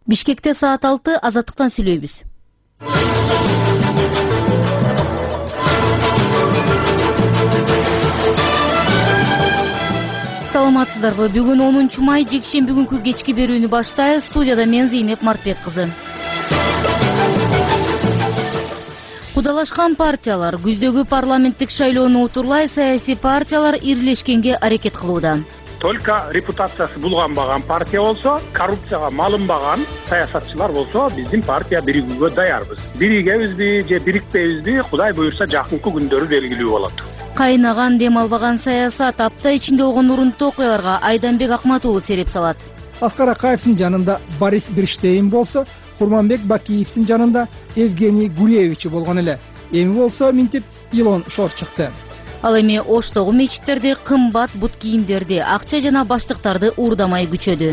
Бишкекте саат 6 Азаттыктан сүйлөйбүз. Саламатсыздарбы? Бүгүн 10 май жекшемби күнкү кечки берүүнү баштайбыз. Студияда мен Зейнеп Мартбек кызы. Кудалашкан партиялар күздөгү парламенттик шайлоону утурлай саясий партиялар ирлешкенге аракет кылууда. Только репутациясы булганбаган партия болсо, коррупцияга малынбаган саясатчылар болсо, биздин партия биригүүгө даярбыз. Биригебизби же бирикпейбизби, Кудай буюрса жакынкы күндөрү белгилүү болот. Кайнаган дем албаган саясат апта ичинде болгон урунттуу окуяларга Айданбек Акматулов сереп салат. Аскар Акаевдин жанында Борис Берштейн болсо, Курманбек Бакиевдин жанында Евгений Гуревич болгон эле. Эми болсо минтип Илон Шор чыкты. Ал эми Оштогу мечиттерди кымбат бут кийимдерди, акча жана баштыктарды уурдамай күчөдү.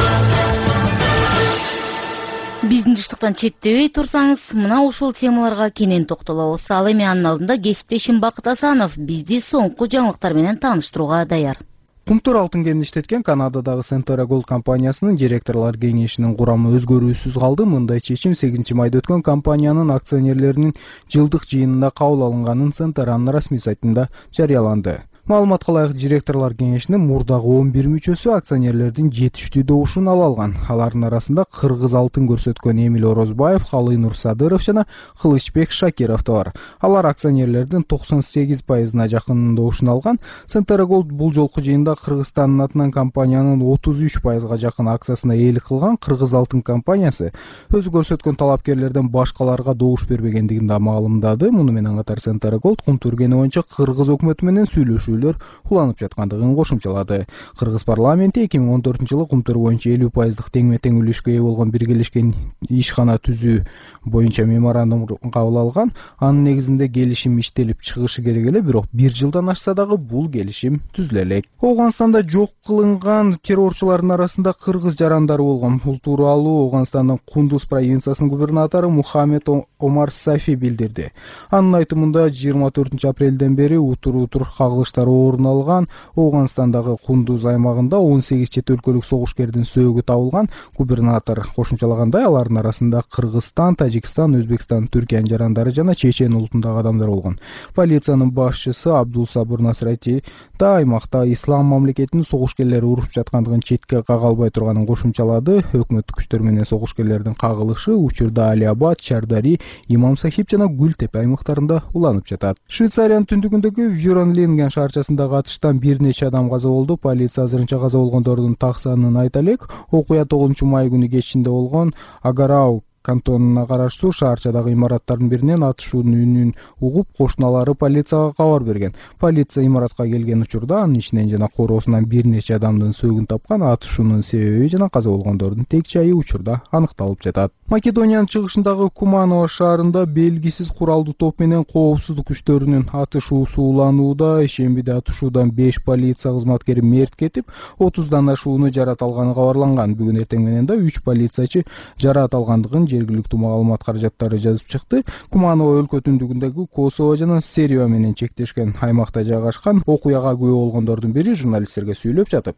Биздин жыштыктан четтебей турсаңыз, мына ушул темаларга кенен токтолобуз. Ал эми анын алдында кесиптешим Бакыт Асанов бизди соңку жаңылыктар менен тааныштырууга даяр. Кумтур алтын кенин иштеткен Канададагы Centera Gold компаниясынын директорлор кеңешинин курамы өзгөрүүсүз калды. Мындай чечим 8 майда өткөн компаниянын акционерлеринин жылдык жыйынында кабыл алынганын Centera'нын расмий сайтында жарыяланды. Маалыматка ылайык, директорлор кеңешинин мурдагы 11 мүчөсү акционерлердин жетиштүү добушун ала алган. Алардын арасында кыргыз алтын көрсөткөн Эмил Орозбаев, Халыйнур Садыров жана Кылычбек Шакиров да бар. Алар акционерлердин 98%-на жакынын добушун алган. Centera Gold бул жолку жыйында Кыргызстандын атынан компаниянын 33%-га жакын акциясына ээлик кылган. Кыргыз алтын компаниясы өзү көрсөткөн талапкерлерден башкаларга добуш бербегендигин да маалымдады. Муну менен катар Centera Gold кумтур кени боюнча Кыргыз өкмөтү менен сүйлөшүү уланып жаткандыгын кошумчалады. Кыргыз парламенти 2014-жылы кумтур боюнча 50%-дык теңме-тең үлүшкө ээ болгон биргелешкен ишкана түзүү боюнча меморандум кабыл алган. Анын негизинде келишим иштелип чыгышы керек эле, бирок 1 жылдан ашса дагы бул келишим түзүлө элек. Ооганстанда жок кылынган террорчулардын арасында кыргыз жарандары болгон. Бул тууралуу Ооганстандын Кундуз провинциясынын губернатору Мухаммед Омар Сафи билдирди. Анын айтымында 24-апрелден бери утур кагылыштар орун алган. Ооганстандагы Кундуз аймагында 18 чет өлкөлүк согушкердин сөөгү табылган. Губернатор кошумчалагандай, алардын арасында Кыргызстан, Тажикстан, Өзбекстан, Түркиянын жарандары жана Чечен улутундагы адамдар болгон. Полициянын башчысы Абдулсабыр Насрати да аймакта ислам мамлекетинин согушкерлери урушуп жаткандыгын четке кага албай турганын кошумчалады. Өкмөттүк күчтөр менен согушкерлердин кагылышы учурда Алиабад, Чардари, Имам Сахип жана Гүлтепе аймактарында уланып жатат. Швейцариянын түндүгүндөгү Вюренлинген шаарчасындагы атыштан бир нече адам каза болду. Полиция азырынча каза болгондордун так санын айта элек. Окуя 9 май күнү кечинде болгон. Агарау кантонуна караштуу шаарчадагы имараттардын биринен атышуунун үнүн угуп, кошуналары полицияга кабар берген. Полиция имаратка келген учурда анын ичинен жана короосунан бир нече адамдын сөөгүн тапкан. Атышуунун себеби жана каза болгондордун тек жайы учурда аныкталып жатат. Македониянын чыгышындагы Куманово шаарында белгисиз куралдуу топ менен коопсуздук күчтөрүнүн атышуусу уланууда. Ишембиде атышуудан 5 полиция кызматкери мерт кетип, 30дан ашууну жарат алганы кабарланган. Бүгүн эртең менен да 3 полициячы жарат алгандыгын жергиликтүү маалымат каражаттары жазып чыкты. Куманово өлкө түндүгүндөгү Косово жана Сербия менен чектешкен аймакта жайгашкан. Окуяга күбө болгондордун бири журналисттерге сүйлөп жатып,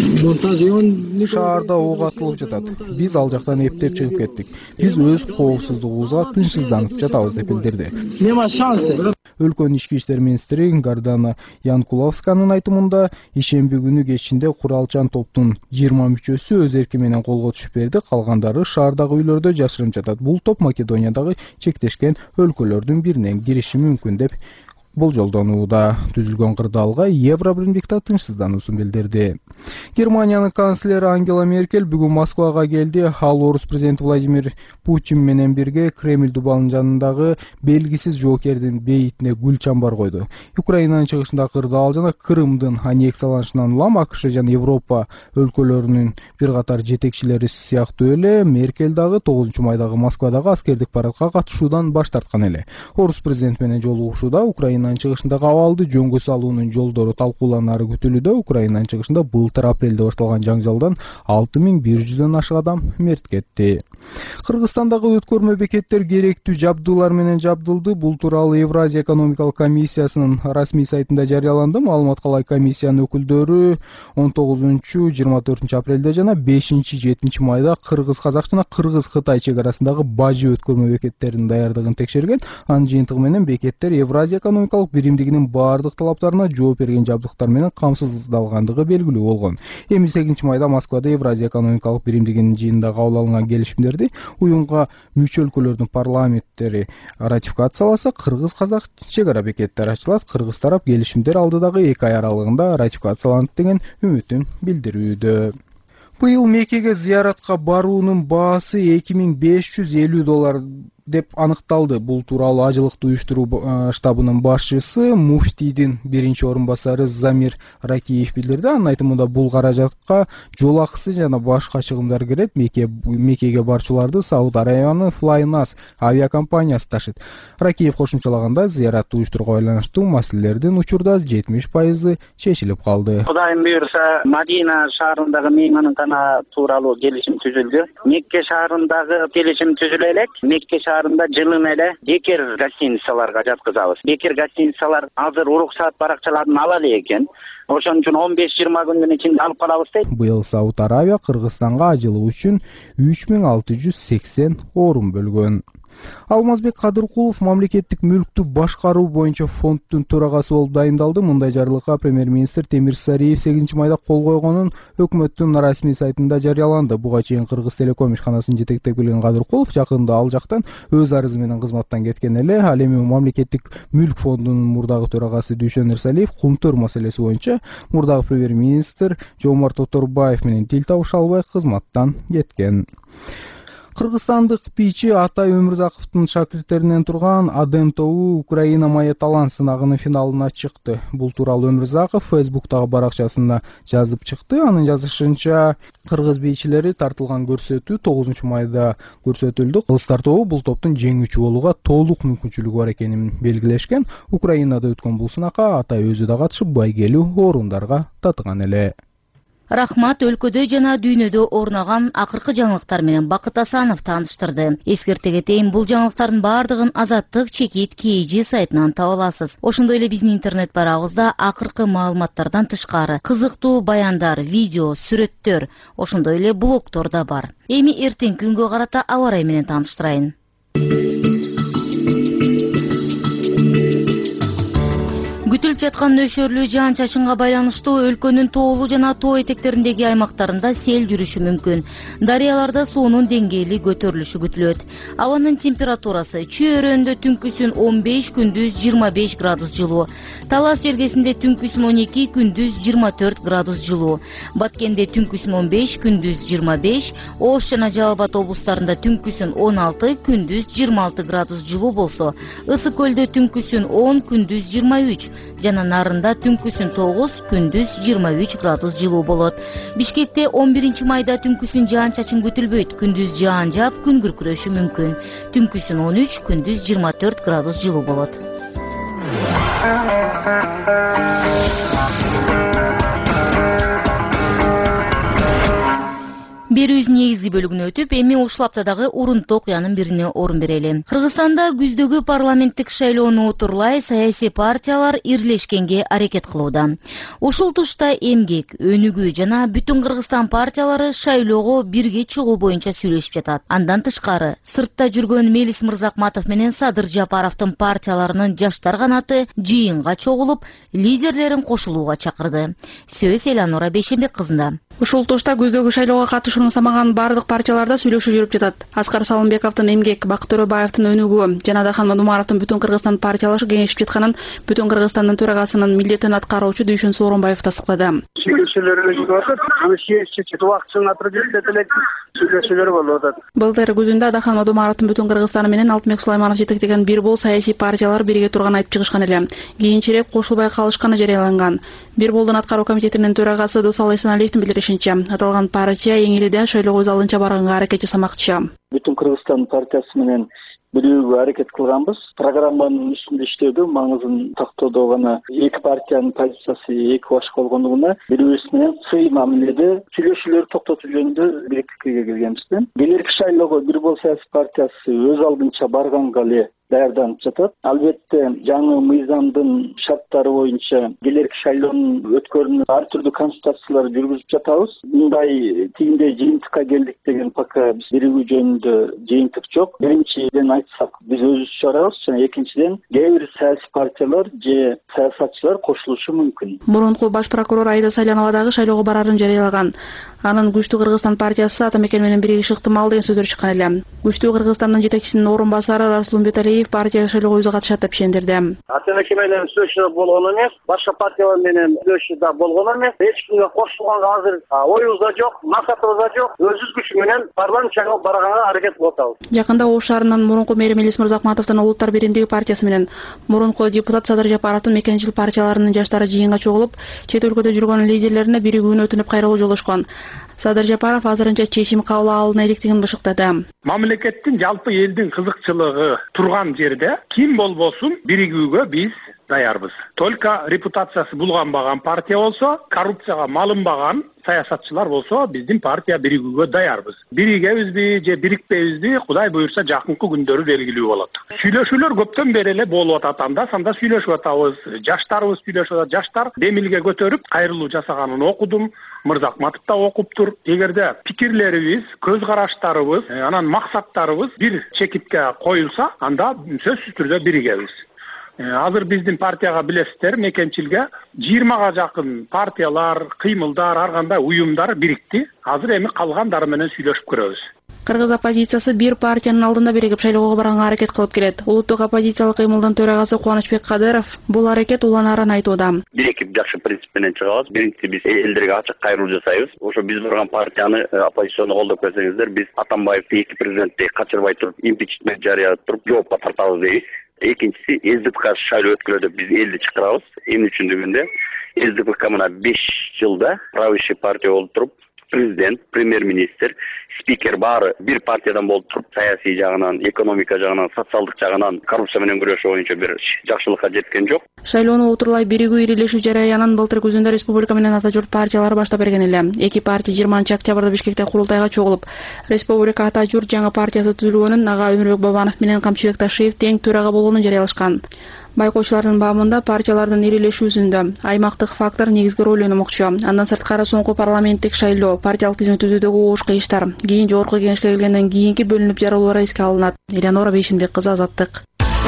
шаарда ок атылып жатат. Биз ал жактан эптеп чыгып кеттик. Биз өз коопсуздугубузга тынчсызданып жатабыз деп билдирди. Өлкөнүн ички иштер министри Гардана Янкуловсканын айтымында, ишемби күнү кечинде куралчан топтун 20 мүчөсү өз эрки менен колго түшүп берди. Калгандары шаардагы үйлөрдө жашырынып жатат. Бул топ Македониядагы чектешкен өлкөлөрдүн биринен кириши мүмкүн деп болжолдонууда. Түзүлгөн кырдаалга Евробиримдик да тынчсыздануусун билдирди. Германиянын канцлери Ангела Меркель бүгүн Москвага келди. Ал орус президенти Владимир Путин менен бирге Кремль дубалынын жанындагы белгисиз жоокердин бейитине гүл чамбар койду. Украинанын чыгышындагы кырдаал жана Крымдын аннексияланышынан улам АКШ жана Европа өлкөлөрүнүн бир катар жетекчилери сыяктуу эле Меркель дагы 9 майдагы Москвадагы аскердик парадка катышуудан баш тарткан эле. Орус президенти менен жолугушууда Украинанын чыгышындагы абалды жөнгө салуунун жолдору талкууланары күтүлүүдө. Украинанын чыгышында былтыр апрелде башталган жаңжалдан 6100дөн ашык адам мерт кетти. Кыргызстандагы өткөрмө бекеттер керектүү жабдуулар менен жабдылды. Бул тууралуу Евразия экономикалык комиссиясынын расмий сайтында жарыяланды. Маалыматка ылайык комиссиянын өкүлдөрү 19-24 апрелде жана 5-7 майда кыргыз-казак жана кыргыз-кытай чек арасындагы бажы өткөрмө бекеттеринин даярдыгын текшерген. Анын жыйынтыгы менен бекеттер Евразия экономикалык биримдигинин баардык талаптарына жооп берген жабдыктар менен камсыздалгандыгы белгилүү болгон. Эми 8 майда Москвада Евразия экономикалык биримдигинин жыйынында кабыл алынган келишимдерди уюмга мүчө өлкөлөрдүн парламенттери ратификацияласа, кыргыз-казак чек ара бекеттери ачылат. Кыргыз тарап келишимдер алдыдагы 2 ай аралыгында ратификацияланат деген үмүтүн билдирүүдө. Быйыл Меккеге зыяратка баруунун баасы $2550 деп аныкталды. Бул тууралуу ажылыкты уюштуруу штабынын башчысы муфтийдин биринчи орун басары Замир Ракиев билдирди. Анын айтымында бул каражатка жол акысы жана башка чыгымдар кирет. Меккеге барчуларды Сауд Арабиянын Flynas авиакомпаниясы ташыйт. Ракиев кошумчалаганда, зыяратты уюштурууга байланыштуу маселелердин учурда 70% чечилип калды. Кудайым буйрса, Мадина шаарындагы мейманкана тууралуу келишим түзүлдү. Мекке шаарындагы келишим түзүлө элек. Мекке шаарында жылын эле бекер гостиницаларга жаткызабыз. Бекер гостиницалар азыр уруксаат баракчаларын ала элек экен. Ошон үчүн 15-20 күндүн ичинде алып калабыз дейт. Быйыл Сауд Арабия Кыргызстанга ажылуу үчүн 3680 орун бөлгөн. Алмазбек Кадыркулов мамлекеттик мүлктү башкаруу боюнча фонддун төрагасы болуп дайындалды. Мындай жарлыкка премьер-министр Темир Сариев 8 майда кол койгонун өкмөттүн расмий сайтында жарыяланды. Буга чейин Кыргыз Телеком ишканасын жетектеп келген Кадыркулов жакында ал жактан өз арызы менен кызматтан кеткен эле. Ал эми мамлекеттик мүлк фондунун мурдагы төрагасы Дүйшөн Эрсалиев Кумтөр маселеси боюнча мурдагы премьер-министр Жомарт Оторбаев менен тил табыша албай кызматтан кеткен. Кыргызстандык бийчи Атай Өмүрзаковдун шакирттеринен турган Адем тобу Украина Моя талант сынагынын финалына чыкты. Бул тууралуу Өмүрзаков Фейсбуктагы баракчасында жазып чыкты. Анын жазышынча, кыргыз бийчилери тартылган көрсөтүү 9 майда көрсөтүлдү. Кыргызстар тобу бул топтун жеңүүчү болууга толук мүмкүнчүлүгү бар экенин белгилешкен. Украинада өткөн бул сынакка Атай өзү да катышып байгелүү орундарга татыган эле. Рахмат өлкөдө жана дүйнөдө орнаган акыркы жаңылыктар менен Бакыт Асанов тааныштырды. Эскерте кетейин, бул жаңылыктардын баардыгын Азаттык чекит KG сайтынан таба аласыз. Ошондой эле биздин интернет барагыбызда акыркы маалыматтардан тышкары кызыктуу баяндар, видео, сүрөттөр, ошондой эле блогдор да бар. Эми эртеңки күнгө карата аба ырайы менен тааныштырайын. Күтүлүп жаткан нөшөрлүү жаан-чачынга байланыштуу өлкөнүн тоолуу жана тоо этектериндеги аймактарында сел жүрүшү мүмкүн. Дарыяларда суунун деңгээли көтөрүлүшү күтүлөт. Абанын температурасы Чөйрөндө түнкүсүн 15, күндүз 25 градус жылуу. Талас жергесинде түнкүсүн 12, күндүз 24 градус жылуу. Баткенде түнкүсүн 15, күндүз 25, Ош жана Жалал Абад облустарында түнкүсүн 16, күндүз 26 градус жылуу болсо, Ысык көлдө түнкүсүн 10, күндүз 23, жана Нарында түнкүсүн 9, күндүз 23 градус жылуу болот. Бишкекте 11 майда түнкүсүн жаан-чачын күтүлбөйт, күндүз жаан жаап, күн күркүрөшү мүмкүн. Түнкүсүн 13, күндүз 24 градус жылуу болот. Берүүбүздүн негизги бөлүгүнө өтүп, эми ушул аптадагы урунттуу окуянын бирине орун берели. Кыргызстанда күздөгү парламенттик шайлоону утурлай саясий партиялар ирлешкенге аракет кылууда. Ушул тушта Эмгек, Өнүгүү жана Бүтүн Кыргызстан партиялары шайлоого бирге чыгуу боюнча сүйлөшүп жатат. Андан тышкары, сыртта жүргөн Мелис Мырзакматов менен Садыр Жапаровдун партияларынын жаштар канаты жыйынга чогулуп, лидерлерин кошулууга чакырды. Сөз Эланора Бейшембек кызында. Ушул тушта күздөгү шайлоого катышууну самаган бардык партияларда сүйлөшүү жүрүп жатат. Аскар Салымбековдун Эмгек, Бакыт Төрөбаевдин Өнүгүү жана Дахан Мадумаровдун Бүтүн Кыргызстан партиялашы кеңешип жатканын Бүтүн Кыргызстандын төрагасынын милдетин аткаруучу Дүйшөн Сооронбаев тастыктады. Сүйлөшүүлөр жүрүп атат. Аны сиэсчи убактысын отработать элек сүйлөшүүлөр болуп атат. Былтыр күзүндө Дахан Мадумаровдун Бүтүн Кыргызстан менен Алтынбек Сулайманов жетектеген бир бул саясий партиялар бирге турганын айтып чыгышкан эле. Кийинчерээк кошулбай калышканы жарыяланган. Бир болдун аткаруу комитетинин төрагасы Досал Эсеналиевдин билдиришинче, аталган партия эң элиде шайлоо залынча барганга аракет жасамакчы. Бүтүн Кыргызстан партиясы менен билүүгө аракет кылганбыз. Программанын үстүндө иштөөдө маңызын тактоодо гана эки партиянын позициясы эки башка болгондугуна бири-бирибиз менен сый мамиледе сүйлөшүүлөрдү токтотуу жөнүндө бир пикирге келгенбиз. Келерки шайлоого бир бул саясий партиясы өз алдынча барганга эле даярданып жатат. Албетте жаңы мыйзамдын шарттары боюнча келерки шайлоонун өткөрүүнү ар түрдүү консультациялар жүргүзүп жатабыз. Мындай тигиндей жыйынтыкка келдик деген пока биз биригүү жөнүндө жыйынтык жок. Биринчиден айтсак, биз өзүбүз барабыз жана экинчиден кээ бир саясий партиялар же саясатчылар кошулушу мүмкүн. Мурунку баш прокурор Аида Салянова дагы шайлоого барарын жарыялаган. Анын Күчтүү Кыргызстан партиясы Атамекен менен биригиши ыктымал деген сөздөр чыккан эле. Күчтүү Кыргызстандын жетекчисинин орун басары Расулбек Алиев партия шайлоого өзү катышат деп ишендирди. Атамекен менен сүйлөшүү болгон эмес, башка партиялар менен сүйлөшүү да болгон эмес. Эч кимге кошулганга азыр оюбуз да жок, максатыбыз да жок. Өзүбүз күч менен парламент шайлоого барганга аракет кылып атабыз. Жакында Ош шаарынын мурунку мэри Мелис Мырзахматовдун Улуттар биримдиги партиясы менен мурунку депутат Садыр Жапаровдун Мекенчил партияларынын жаштары жыйынга чогулуп, чет өлкөдө жүргөн лидерлерине биригүүнү өтүнүп кайрылуу жолдошкон. Садыр Жапаров азырынча чечим кабыл алына электигин бышыктады. Мамлекеттин жалпы элдин кызыкчылыгы турган жерде ким болбосун биригүүгө биз даярбыз. Только репутациясы булганбаган партия болсо, коррупцияга малынбаган саясатчылар болсо, биздин партия биригүүгө даярбыз. Биригебизби же бирикпейбизби, Кудай буйрса жакынкы күндөрү белгилүү болот. Сүйлөшүүлөр көптөн бери эле болуп атат, анда-санда сүйлөшүп атабыз. Жаштарыбыз сүйлөшүп атат. Жаштар демилге көтөрүп кайрылуу жасаганын окудум. Мырзахматов да окуптур. Эгерде пикирлерибиз, көз караштарыбыз, анан максаттарыбыз бир чекитке коюлса, анда сөзсүз түрдө биригебиз. Азыр биздин партияга билесиздер, Мекенчилге 20га жакын партиялар, кыймылдар, ар кандай уюмдар бирикти. Азыр эми калгандары менен сүйлөшүп көрөбүз. Кыргыз оппозициясы бир партиянын алдында биригип шайлоого барганга аракет кылып келет. Улуттук оппозициялык кыймылдын төрагасы Кубанычбек Кадыров бул аракет уланаарын айтууда. Бир-эки жакшы принцип менен чыгабыз. Биринчи, биз элдерге ачык кайрылуу жасайбыз. Ошо биз барган партияны оппозицияны колдоп көрсөңүздөр, биз Атамбаевди эки президентти качырбай туруп, импичмент жарыялап туруп, жоопко тартабыз дейбиз. Экинчиси, СДПК шайлоо өткөрөдө биз элди чакырабыз. Эмне үчүн дегенде, СДПК мына 5 жылда правящий партия болуп туруп, президент, премьер-министр, спикер баары бир партиядан болуп туруп, саясий жагынан, экономика жагынан, социалдык жагынан коррупция менен күрөшүү боюнча бир жакшылыкка жеткен жок. Шайлоону утурлай биригүү ирилешүү жарыянын былтыр күзүндө республика менен Ата журт партиялары баштап берген эле. Эки партия 20-октябрда Бишкекте курултайга чогулуп, республика Ата журт жаңы партиясы түзүлгөнүн, ага Өмүрбек Бабанов менен Камчыбек Ташиев тең төрага болгонун жарыялашкан. Байкоочулардын баамында партиялардын ирилешүүсүндө аймактык фактор негизги роль ойномокчу. Андан сырткары соңку парламенттик шайлоо, партиялык тизме түзүүдөгү оош кыйыштар, кийин жогорку кеңешке келгенден кийинки бөлүнүп жарылуулар эске алынат. Элянора Бейшенбек кызы, Азаттык.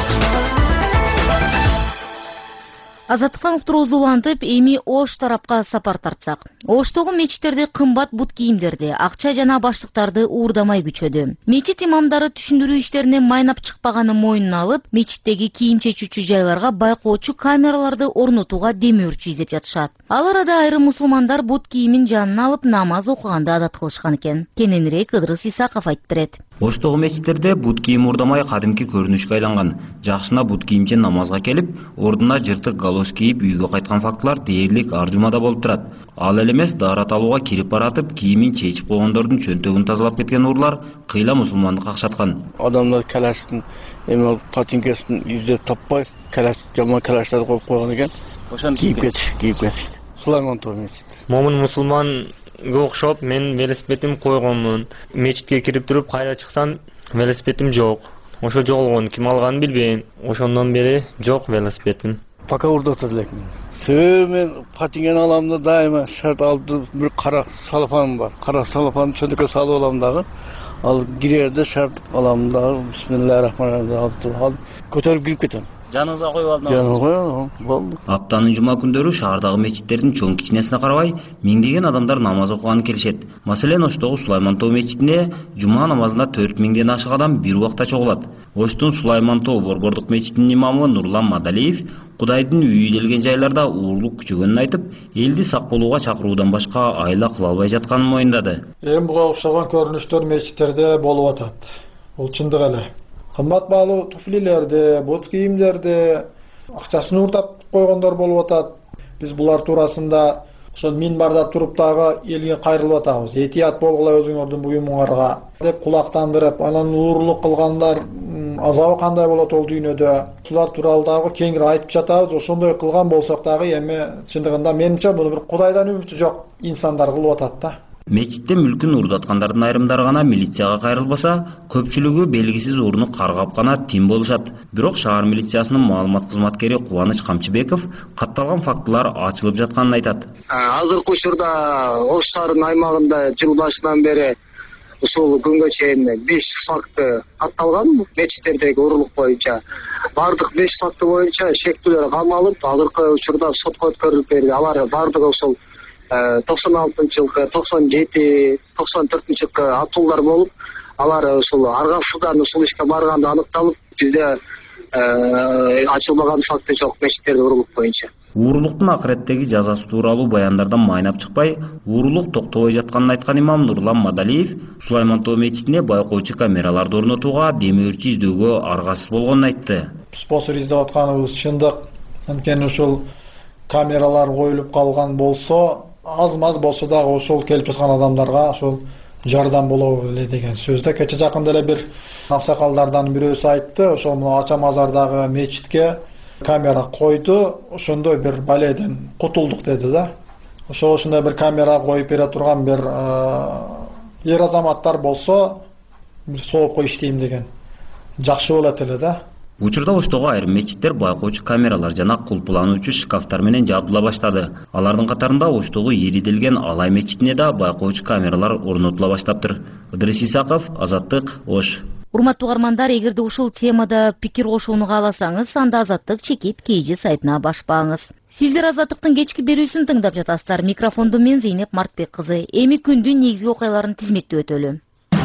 Азаттыктан уктуруубузду улантып, эми Ош тарапка сапар тартсак. Оштогу мечиттерде кымбат бут кийимдерди, акча жана баштыктарды уурдамай күчөдү. Мечит имамдары түшүндүрүү иштерине майнап чыкпаганын мойнуна алып, мечиттеги кийим чечүүчү жайларга байкоочу камераларды орнотууга демөөрчү издеп жатышат. Ал арада айрым мусулмандар бут кийимин жанына алып намаз окуганды адат кылышкан экен. Кененирээк Ыдырыс Исаков айтып берет. Оштогу мечиттерде бут кийим уурдамай кадимки көрүнүшкө айланган. Жакшына бут кийимче намазга келип, ордуна жыртык галош кийип үйгө кайткан фактылар дээрлик ар жумада болуп турат. Ал эле эмес, даарат алууга кирип баратып, кийимин чечип койгондордун чөнтөгүн тазалап кеткен урлар кыйла мусулманды какшаткан. Адамдар калаштын эми патинкесин издеп таппай, калаш жаман калаштарды коюп койгон экен. Ошону кийип кетишти. Сулайман Тоо мечит. Момун мусулманга окшоп мен велосипедим койгонмун. Мечитке кирип туруп кайра чыксам велосипедим жок. Ошо жоголгон, ким алганын билбейм. Ошондон бери жок велосипедим. Пока урдатат элекмин. Себеби мен патинген аламда дайыма шарт алып бир кара салфаным бар. Кара салфанды чөндөккө салып алам дагы. Ал кирерде шарт алам дагы. Бисмиллахиррахманиррахим алып көтөрүп кирип кетем. Жаныңызга коюп алдым. Жаныңызга коюп, болду. Аптанын жума күндөрү шаардагы мечиттердин чоң кичинесине карабай, миңдеген адамдар намаз окуганы келишет. Маселен, Оштогу Сулайман Тоо мечитине жума намазына 4000ден ашык адам бир убакта чогулат. Оштун Сулайман Тоо борбордук мечитинин имамы Нурлан Мадалиев Кудайдын үйү делген жайларда уурлук күчөгөнүн айтып, элди сак болууга чакыруудан башка айла кыла албай жатканын моюндады. Буга окшогон көрүнүштөр мечиттерде болуп атат. Бул чындык эле. Кымбат баалуу туфлилерди, бут кийимдерди акчасын уурдап койгондор болуп атат. Биз булар туурасында ошол минбарда туруп дагы элге кайрылып атабыз. Этият болгула өзүңөрдүн буюмуңарга деп кулактандырып, анан уурлук кылгандар азабы кандай болот ол дүйнөдө. Ушулар тууралуу дагы кеңири айтып жатабыз. Ошондой кылган болсок дагы эми чындыгында менимче муну бир Кудайдан үмүтү жок инсандар кылып атат да. Мечитте мүлкүн урдаткандардын айрымдары гана милицияга кайрылбаса, көпчүлүгү белгисиз урну каргап гана тим болушат. Бирок шаар милициясынын маалымат кызматкери Кубаныч Камчыбеков катталган фактылар ачылып жатканын айтат. Азыркы учурда Ош шаарынын аймагында жыл башынан бери ушул күнгө чейин 5 факты катталган мечиттердеги урурлук боюнча. Бардык 5 факты боюнча шектүүлөр камалып, азыркы учурда сотко өткөрүлүп берди. Алар бардыгы ошол 96-жылкы, 97, 94-жылкы атуулар болуп, алар ушул аргасыздан ушул ишке барганды аныкталып, бизде ачылбаган факты жок мечиттерде урурлук боюнча. Уурулуктун акыреттеги жазасы тууралуу баяндардан майнап чыкпай, уурулук токтобой жатканын айткан имам Нурлан Мадалиев Сулайман Тоо мечитине байкоочу камераларды орнотууга демөөрчү издөөгө аргасыз болгонун айтты. Спонсор издеп атканыбыз чындык. Анткени ушул камералар коюлуп калган болсо, аз-маз болсо дагы ошол келип жаткан адамдарга ошол жардам болобу эле деген сөздө. Кече жакында эле бир аксакалдардан бирөөсү айтты, ошол мына Ача Мазардагы мечитке камера койду, ошондой бир баледен кутулдук деди да. Ошондой бир камера коюп бере турган бир эр азаматтар болсо, бир соопко иштейм деген жакшы болот эле да. Учурда Оштогу айрым мечиттер байкоочу камералар жана кулпулануучу шкафтар менен жабдыла баштады. Алардын катарында Оштогу ириделген Алай мечитине да байкоочу камералар орнотула баштаптыр. Ыдырыс Исаков, Азаттык, Ош. Урматтуу угармандар, эгерде ушул темада пикир кошууну кааласаңыз, анда Азаттык чекит KG сайтына башпаңыз. Сиздер Азаттыктын кечки берүүсүн тыңдап жатасыздар. Микрофондо мен Зейнеп Мартбек кызы. Эми күндүн негизги окуяларын тизметтеп өтөлү.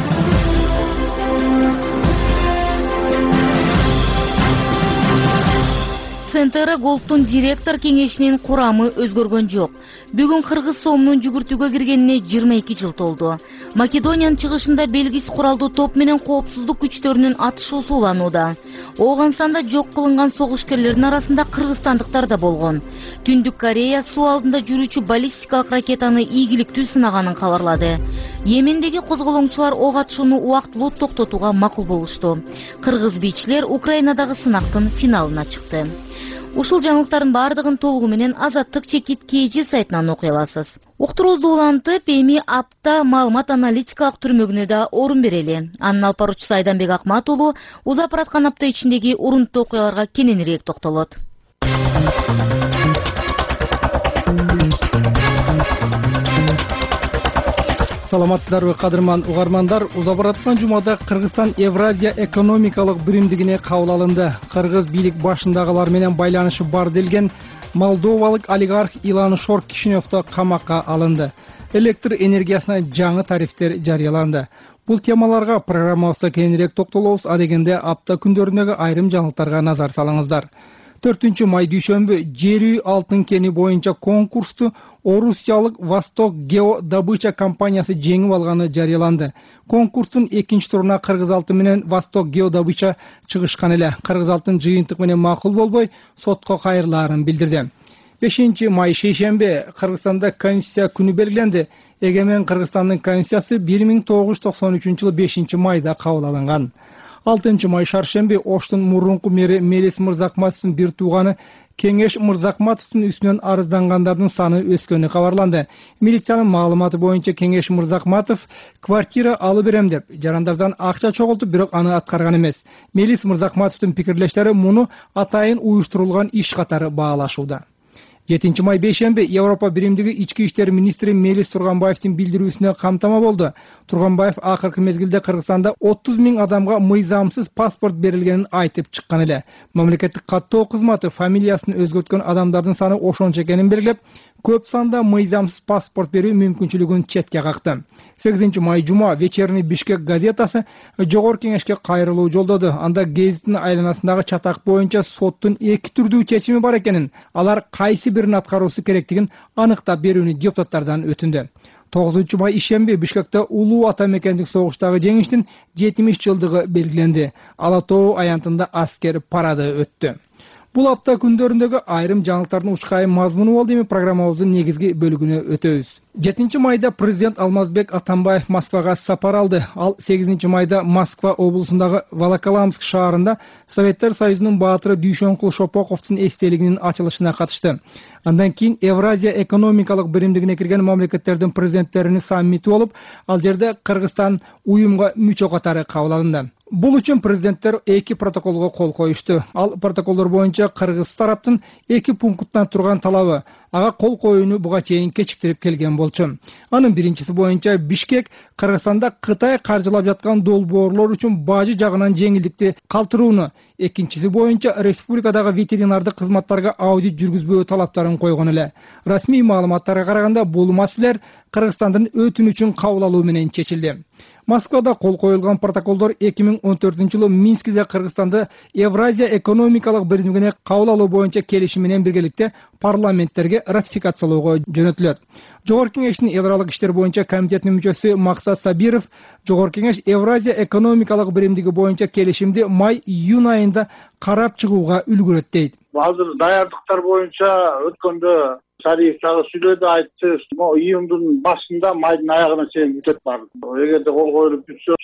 ЦНТР Голдтун директор кеңешинин курамы өзгөргөн жок. Бүгүн Кыргыз сомунун жүгүртүүгө киргенине 22 жыл толду. Македониянын чыгышында белгисиз куралдуу топ менен коопсуздук күчтөрүнүн атышуусу уланууда. Оогансанда жок кылынган согушкерлердин арасында кыргызстандыктар да болгон. Түндүк Корея суу алдында жүрүүчү баллистикалык ракетаны ийгиликтүү сынаганын кабарлады. Йемендеги козголоңчулар ок атышууну убактылуу токтотууга макул болушту. Кыргыз бийчилер Украинадагы сынактын финалына чыкты. Ушул жаңылыктардын бардыгын толугу менен Азаттык чекит KG сайтынан окуй аласыз. Уктуруубузду улантып, эми апта маалымат аналитикалык түрмөгүнө да орун берели. Анын алып баруучусу Айданбек Акмат уулу узап бараткан апта ичиндеги урунттуу окуяларга кененирээк токтолот. Саламатсыздарбы кадырман угармандар, узап бараткан жумада Кыргызстан Евразия экономикалык биримдигине кабыл алынды. Кыргыз бийлик башындагылар менен байланышы бар делген молдовалык олигарх Илан Шор Кишиневто камакка алынды. Электр энергиясына жаңы тарифтер жарыяланды. Бул темаларга программабызда кененирээк токтолобуз, а дегенде апта күндөрүндөгү айрым жаңылыктарга назар салыңыздар. 4 май дүйшөмбү жер үй алтын кени боюнча конкурсту Орусиялык Восток Гео Добыча компаниясы жеңип алганы жарыяланды. Конкурстун экинчи туруна Кыргыз алтын менен Восток Гео Добыча чыгышкан эле. Кыргыз алтын жыйынтык менен макул болбой, сотко кайрылаарын билдирди. 5 май шейшембе Кыргызстанда Конституция күнү белгиленди. Эгемен Кыргызстандын Конституциясы 1993-жылы 5 майда кабыл алынган. 6 май шаршембе Оштун мурунку мэри Мелис Мырзакматовдун бир тууганы Кеңеш Мырзакматовдун үстүнөн арыздангандардын саны өскөнү кабарланды. Милициянын маалыматы боюнча Кеңеш Мырзакматов квартира алып берем деп жарандардан акча чогултуп, бирок аны аткарган эмес. Мелис Мырзакматовдун пикирлештери муну атайын уюштурулган иш катары баалашууда. 7 май бейшембе Европа биримдиги ички иштер министри Мелис Турганбаевдин билдирүүсүнө камтама болду. Турганбаев акыркы мезгилде Кыргызстанда 30 000 адамга мыйзамсыз паспорт берилгенин айтып чыккан эле. Мамлекеттик каттоо кызматы фамилиясын өзгөрткөн адамдардын саны ошончо экенин белгилеп, көп санда мыйзамсыз паспорт берүү мүмкүнчүлүгүн четке какты. 8 май жума Вечерний Бишкек газетасы жогорку кеңешке кайрылуу жолдоду. Анда гезиттин айланасындагы чатак боюнча соттун 2 түрдүү чечими бар экенин, алар кайсы бирин аткаруусу керектигин аныктап берүүнү депутаттардан өтүндү. 9 май ишемби Бишкекте улуу ата мекендик согуштагы жеңиштин 70 жылдыгы белгиленди. Ала Тоо аянтында аскер парады өттү. Бул апта күндөрүндөгү айрым жаңылыктардын учкайым мазмуну болду. Эми программабыздын негизги бөлүгүнө өтөбүз. 7 майда президент Алмазбек Атамбаев Москвага сапар алды. Ал 8 майда Москва облусундагы Волоколамск шаарында Советтер Союзунун баатыры Дүйшөнкул Шопоковдун эстелигинин ачылышына катышты. Андан кийин Евразия экономикалык биримдигине кирген мамлекеттердин президенттеринин саммити болуп, ал жерде Кыргызстан уюмга мүчө катары кабыл алынды. Бул үчүн президенттер 2 протоколго кол коюшту. Ал протоколдор боюнча Кыргыз тараптын 2 пункттан турган талабы ага кол коюуну буга чейин кечиктирип келген болчу. Анын биринчиси боюнча Бишкек Кыргызстанда Кытай каржылап жаткан долбоорлор үчүн бажы жагынан жеңилдикти калтырууну, экинчиси боюнча республикадагы ветеринардык кызматтарга аудит жүргүзбөө талаптарын койгон эле. Расмий маалыматтарга караганда бул маселелер Кыргызстандын өтүнүчүн кабыл алуу менен чечилди. Москвада кол коюлган протоколдор 2014-жылы Минскиде Кыргызстанды Евразия экономикалык биримдигине кабыл алуу боюнча келишим менен биргеликте парламенттерге ратификациялоого жөнөтүлөт. Жогорку кеңештин эл аралык иштер боюнча комитетинин мүчөсү Максат Сабиров Жогорку кеңеш Евразия экономикалык биримдиги боюнча келишимди май-июнь айында карап чыгууга үлгүрөт дейт. Азыр даярдыктар боюнча өткөндө Шариев дагы сүйлөдү, айтты, июндун башында майдын аягына чейин бүтөт баары. Эгерде кол коюлуп бүтсө,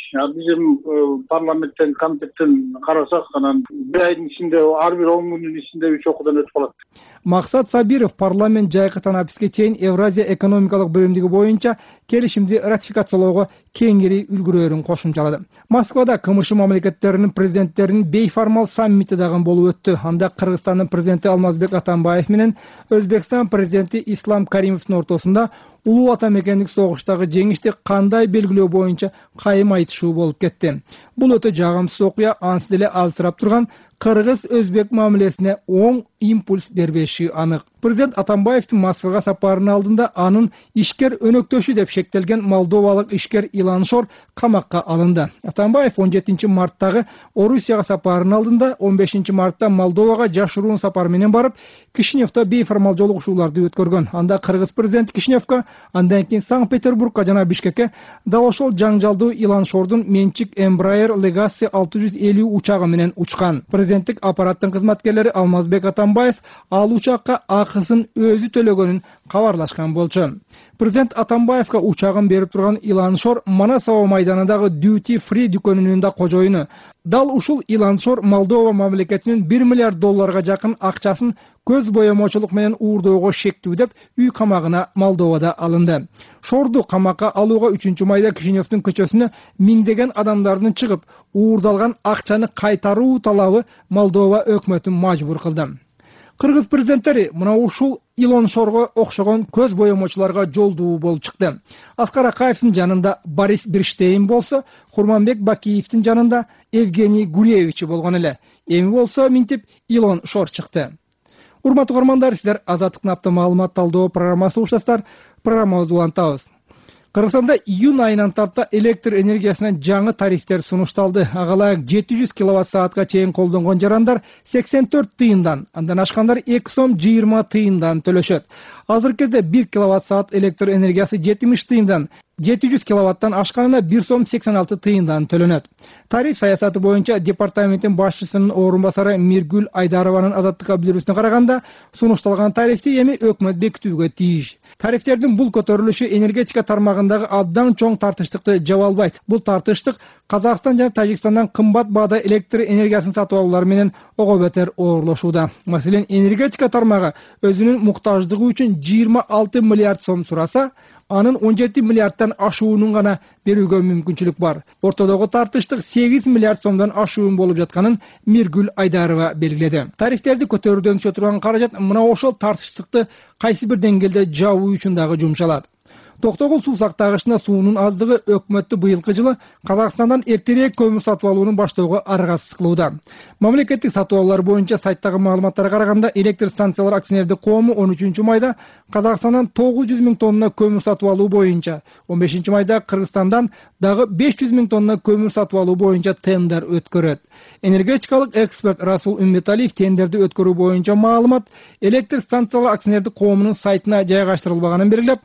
биздин парламенттен, комитеттен карасак, анан бир айдын ичинде, ар бир 10 күндүн ичинде 3 окуудан өтүп калат. Максат Сабиров парламент жайкы танаписке чейин Евразия экономикалык биримдиги боюнча келишимди ратификациялоого кеңири үлгүрөөрүн кошумчалады. Москвада КМШ мамлекеттеринин президенттеринин бейформал саммити дагы болуп өттү. Анда Кыргызстандын президенти Алмазбек Атамбаев менен Өзбекстан президенти Ислам Каримовдун ортосунда улуу ата мекендик согуштагы жеңишти кандай белгилөө боюнча кайым айтышуу болуп кетти. Бул өтө жагымсыз окуя, ансы деле алсырап турган Кыргыз-Өзбек мамилесине оң импульс бербеши анык. Президент Атамбаевдин Москвага сапарынын алдында анын ишкер өнөктөшү деп шектелген молдовалык ишкер Илан Шор камакка алынды. Атамбаев 17 марттагы Орусияга сапарынын алдында 15 мартта Молдовага жашыруун сапар менен барып, Кишиневдо бейформал жолугушууларды өткөргөн. Анда Кыргыз президенти Кишиневге, андан кийин Санкт-Петербургка жана Бишкекке дал ошол жаңжалдуу Илан Шордун менчик Embraer Legacy 650 учагы менен учкан. Президенттик аппараттын кызматкерлери Алмазбек Атамбаев ал учакка акысын өзү төлөгөнүн кабарлашкан болчу. Президент Атамбаевга учагын берип турган Илан Шор Манасова майданындагы Duty Free дүкөнүнүн да кожоюну. Дал ушул Илан Шор Молдова мамлекетинин $1 миллиард жакын акчасын көз боемочулук менен уурдоого шектүү деп үй камагына Молдовада алынды. Шорду камакка алууга 3 майда Кишиневдин көчөсүнө миңдеген адамдардын чыгып, уурдалган акчаны кайтаруу талабы Молдова өкмөтүн мажбур кылды. Кыргыз президенттери мына ушул Илон Шорго окшогон көз боемочуларга жолдуу болуп чыкты. Аскар Акаевдин жанында Борис Берштейн болсо, Курманбек Бакиевдин жанында Евгений Гуревич болгон эле. Эми болсо минтип Илон Шор чыкты. Урматтуу көрөрмандар, сиздер Азаттыктын апта маалымат талдоо программасы уктасыздар. Программабызды улантабыз. Кыргызстанда июнь айынан тарта электр энергиясына жаңы тарифтер сунушталды. Агалайык 700 киловатт-саатка чейин колдонгон жарандар 84 тыйындан, андан ашкандар 2 сом 20 тыйындан төлөшөт. Азыркы кезде 1 киловатт-саат электр энергиясы 70 тыйындан, 700 киловаттан ашканына 1 сом 86 тыйындан төлөнөт. Тариф саясаты боюнча департаменттин башчысынын орун басары Миргүл Айдарованын Азаттыкка билдирүүсүнө караганда, сунушталган тарифти эми өкмөт бекитүүгө тийиш. Тарифтердин бул көтөрүлүшү энергетика тармагындагы абдан чоң тартыштыкты жабалбайт. Бул тартыштык Казакстан жана Тажикстандан кымбат баада электр энергиясын сатып алуулар менен ого бетер оорлошууда. Маселен, энергетика тармагы өзүнүн муктаждыгы үчүн 26 миллиард сом сураса, анын 17 миллиардтан ашуунун гана берүүгө мүмкүнчүлүк бар. Ортодогу тартыштык 8 миллиард сомдон ашуун болуп жатканын Миргүл Айдарова белгиледи. Тарифтерди көтөрүүдөн түшө турган каражат мына ошол тартыштыкты кайсы бир деңгээлде жабуу үчүн дагы жумшалат. Токтогул суу сактагычына суунун аздыгы өкмөттү быйылкы жылы Казакстандан эртерээк көмүр сатып алууну баштоого аргасыз кылууда. Мамлекеттик сатып алуулар боюнча сайттагы маалыматтарга караганда электр станциялар акционердик коому 13 майда Казакстандан 900 000 тонна көмүр сатып алуу боюнча, 15 майда Кыргызстандан дагы 500 000 тонна көмүр сатып алуу боюнча тендер өткөрөт. Энергетикалык эксперт Расул Үмметалиев тендерди өткөрүү боюнча маалымат электр станциялар акционердик коомунун сайтына жайгаштырылбаганын белгилеп,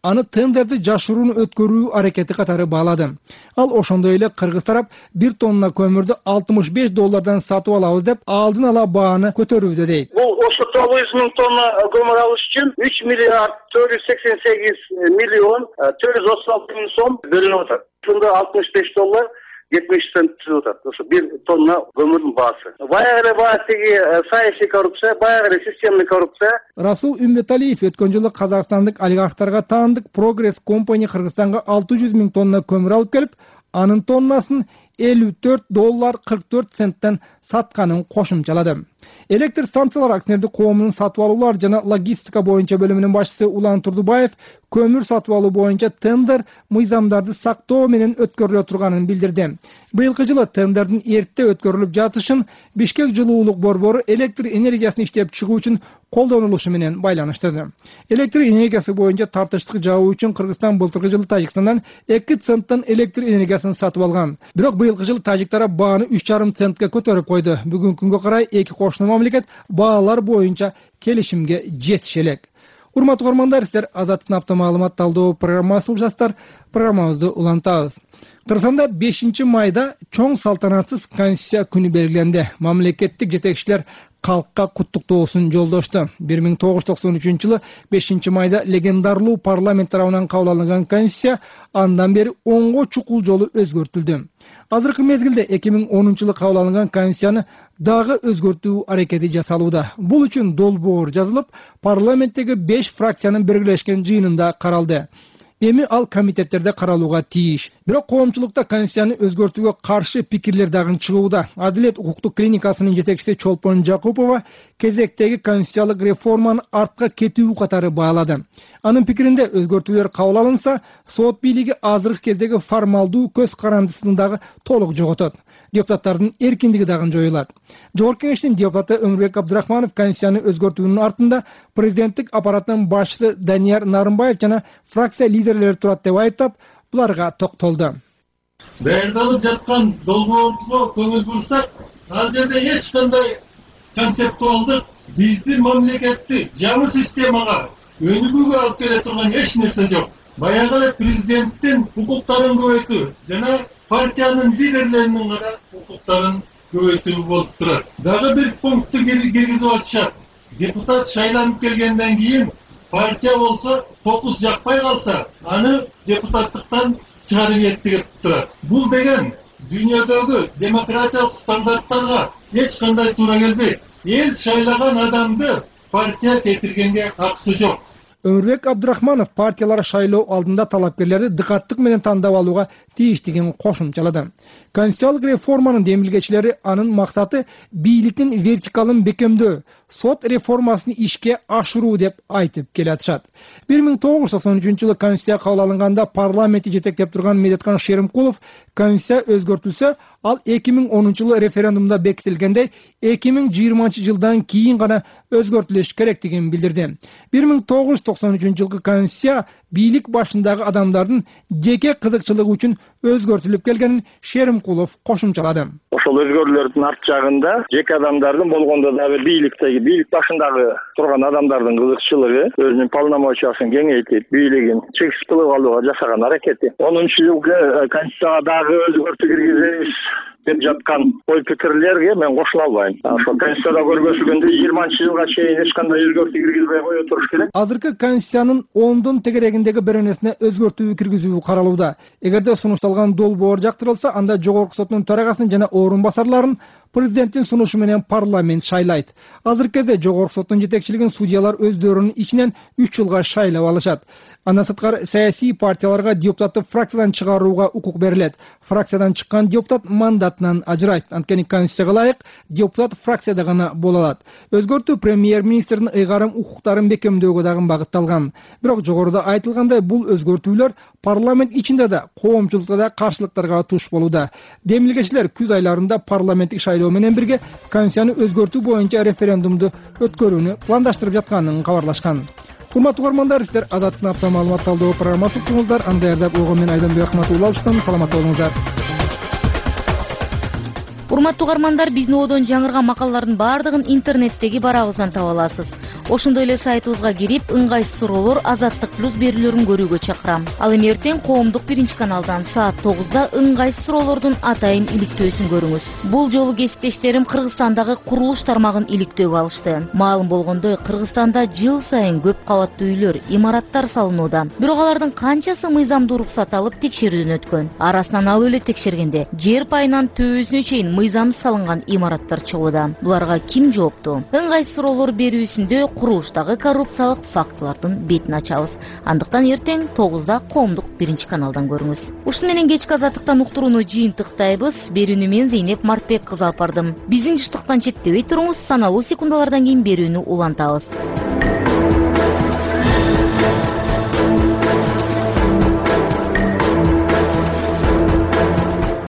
аны тендерди жашырууну өткөрүү аракети катары баалады. Ал ошондой эле кыргыз тарап 1 тонна көмүрдү $65 сатып алабыз деп алдын ала бааны көтөрүүдө дейт. Бул ошо 900 миң тонна көмүр алыш үчүн 3 миллиард 488 миллион 436 миң сом бөлүнүп атат. Ушунда $65 70 цент түзүп атат. Ошо 1 тонна көмүрдүн баасы. Баягы баатиги саясий коррупция, баягы системный коррупция. Расул Үмбеталиев өткөн жылы казакстандык олигархтарга таандык Progress Company Кыргызстанга 600 миң тонна көмүр алып келип, анын тоннасын $54.44 сатканын кошумчалады. Электр станциялар акционердик коомунун сатып алуулар жана логистика боюнча бөлүмүнүн башчысы Улан Турдубаев көмүр сатып алуу боюнча тендер мыйзамдарды сактоо менен өткөрүлө турганын билдирди. Быйылкы жылы тендердин эрте өткөрүлүп жатышын Бишкек жылуулук борбору электр энергиясын иштеп чыгуу үчүн колдонулушу менен байланыштырды. Электр энергиясы боюнча тартыштык жабуу үчүн Кыргызстан былтыркы жылы Тажикстандан 2 центтен электр энергиясын сатып алган. Бирок быйылкы жылы тажик тарап бааны 3,5 центке көтөрүп койду. Бүгүнкү күнгө карай эки кошуна мамлекет баалар боюнча келишимге жетише элек. Урматтуу угармандар, сиздер Азаттыктын апта маалымат талдоо программасы улушасыздар. Программабызды улантабыз. Кыргызстанда 5 майда чоң салтанатсыз Конституция күнү белгиленди. Мамлекеттик жетекчилер калкка куттуктоосун жолдошту. 1993 жылы 5 майда легендарлуу парламент тарабынан кабыл алынган Конституция андан бери 10го чукул жолу өзгөртүлдү. Азыркы мезгилде 2010 жылы кабыл алынган Конституцияны дагы өзгөртүү аракети жасалууда. Бул үчүн долбоор жазылып, парламенттеги 5 фракциянын биргелешкен жыйынында каралды. Эми ал комитеттерде каралууга тийиш. Бирок коомчулукта Конституцияны өзгөртүүгө каршы пикирлер дагы чыгууда. Адилет укуктук клиникасынын жетекчиси Чолпон Жакупова кезектеги конституциялык реформаны артка кетүү катары баалады. Анын пикиринде өзгөртүүлөр кабыл алынса, сот бийлиги азыркы кездеги формалдуу көз карандысын дагы толук жоготот. Депутаттардын эркиндиги дагы жоюлат. Жогорку Кеңештин депутаты Өмүрбек Абдрахманов Конституцияны өзгөртүүнүн артында президенттик аппараттын башчысы Данияр Нарымбаев жана фракция лидерлери турат деп айыптап, буларга токтолду. Даярдалып жаткан долбоорго көңүл бурсак, ал жерде эч кандай концептуалдык биздин мамлекетти жаңы системага өнүгүүгө алып келе турган эч нерсе жок. Баягы эле президенттин укуктарын көбөйтүү жана партиянын лидерлеринин гана укуктарын көбөйтүү болуп турат. Дагы бир пунктты киргизип атышат. Депутат шайланып келгенден кийин партия болсо фокус жакпай калса, аны депутаттыктан чыгарып еттигип турат. Бул деген дүйнөдөгү демократиялык стандарттарга эч кандай туура келбейт. Эл шайлаган адамды партия кетиргенге акысы жок. Өмүрбек Абдрахманов партиялар шайлоо алдында талапкерлерди дыкаттык менен тандап алууга тийиштигин кошумчалады. Конституциялык реформанын демилгечилери анын максаты бийликтин вертикалын бекемдөө, сот реформасын ишке ашыруу деп айтып келатышат. 1993 жылы Конституция кабыл алынганда парламентти жетектеп турган Медеткан Шеримкулов Конституция өзгөртүлсө, ал 2010 жылы референдумда бекитилгендей 2020 жылдан кийин гана өзгөртүлүш керектигин билдирди. 1993 жылкы Конституция бийлик башындагы адамдардын жеке кызыкчылыгы үчүн өзгөртүлүп келгенин Шеримкулов кошумчалады. Ошол өзгөрүүлөрдүн арт жагында жеке адамдардын болгондо дагы бийлик башындагы турган адамдардын кызыкчылыгы, өзүнүн полномочиясын кеңейтип, бийлигин чексиз кылып алууга жасаган аракети. 10 жылкы Конституцияга дагы өзгөртүү киргизебиз деп жаткан ой пикирлерге мен кошула албайм. Ошол Конституцияда көргөзүлгөндөй 20 жылга чейин эч кандай өзгөртүү киргизбей кое туруш керек. Азыркы Конституциянын 10дун тегерегиндеги беренесине өзгөртүү киргизүү каралууда. Эгерде сунушталган долбоор жактырылса, анда жогорку соттун төрагасын жана орун басарларын президенттин сунушу менен парламент шайлайт. Азыркы кезде жогорку соттун жетекчилигин судьялар өздөрүнүн ичинен 3 жылга шайлап алышат. Андан сырткары саясий партияларга депутатты фракциядан чыгарууга укук берилет. Фракциядан чыккан депутат мандатынан ажырайт. Анткени Конституцияга ылайык депутат фракцияда гана боло алат. Өзгөртүү премьер-министрдин ыйгарым укуктарын бекемдөөгө дагы багытталган. Бирок жогоруда айтылгандай, бул өзгөртүүлөр парламент ичинде да, коомчулукта да каршылыктарга туш болууда. Демилгечилер күз айларында парламенттик шайлоо менен бирге Конституцияны өзгөртүү боюнча референдумду өткөрүүнү пландаштырып жатканын кабарлашкан. Урматтуу угармандар, сиздер Азаттыктын апта маалымат талдоо программасы уктуңуздар. Аны даярдап койгон мен Айданбек Акматулла. Саламат болуңуздар. Урматтуу угармандар, биздин одон жаңырган макалалардын баардыгын интернеттеги барабыздан таба аласыз. Ошондой эле сайтыбызга кирип, ыңгайсыз суроолор Азаттык плюс берүүлөрүн көрүүгө чакырам. Ал эми эртең Коомдук 1-каналдан саат 9-да ыңгайсыз суроолордун атайын иликтөөсүн көрүңүз. Бул жолу кесиптештерим Кыргызстандагы курулуш тармагын иликтөөгө алышты. Маалым болгондой, Кыргызстанда жыл сайын көп кабаттуу үйлөр, имараттар салынууда. Бирок алардын канчасы мыйзамдуу уруксат алып текшерүүдөн өткөн? Арасынан алып эле текшергенде жер пайынан төбөсүнө чейин мыйзамсыз салынган имараттар чыгууда. Буларга ким жооптуу? Ыңгайсыз суроолор берүүсүндө курулуштагы коррупциялык фактылардын бетин ачабыз. Андыктан эртең 9-да Коомдук 1-каналдан көрүңүз. Ушуну менен кечки Азаттыктан уктурууну жыйынтыктайбыз. Берүүнү мен Зейнеп Мартбек кызы алып бардым. Биздин жыштыктан четтебей туруңуз, саналуу секундалардан кийин берүүнү улантабыз.